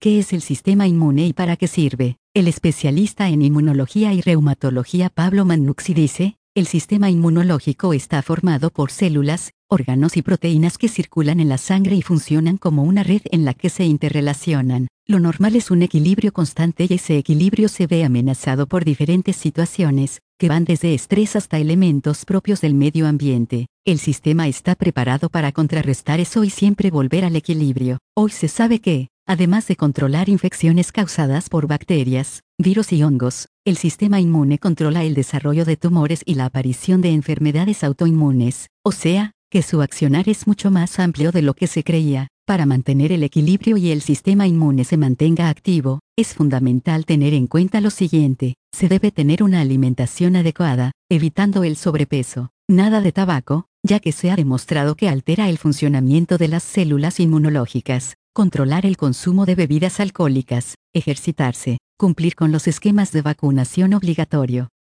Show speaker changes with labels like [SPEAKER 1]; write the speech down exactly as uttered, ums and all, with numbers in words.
[SPEAKER 1] ¿Qué es el sistema inmune y para qué sirve? El especialista en inmunología y reumatología Pablo Mannucci dice, el sistema inmunológico está formado por células, órganos y proteínas que circulan en la sangre y funcionan como una red en la que se interrelacionan. Lo normal es un equilibrio constante y ese equilibrio se ve amenazado por diferentes situaciones, que van desde estrés hasta elementos propios del medio ambiente. El sistema está preparado para contrarrestar eso y siempre volver al equilibrio. Hoy se sabe que, además de controlar infecciones causadas por bacterias, virus y hongos, el sistema inmune controla el desarrollo de tumores y la aparición de enfermedades autoinmunes, o sea, que su accionar es mucho más amplio de lo que se creía. Para mantener el equilibrio y el sistema inmune se mantenga activo, es fundamental tener en cuenta lo siguiente: se debe tener una alimentación adecuada, evitando el sobrepeso. Nada de tabaco, ya que se ha demostrado que altera el funcionamiento de las células inmunológicas. Controlar el consumo de bebidas alcohólicas, ejercitarse, cumplir con los esquemas de vacunación obligatorio.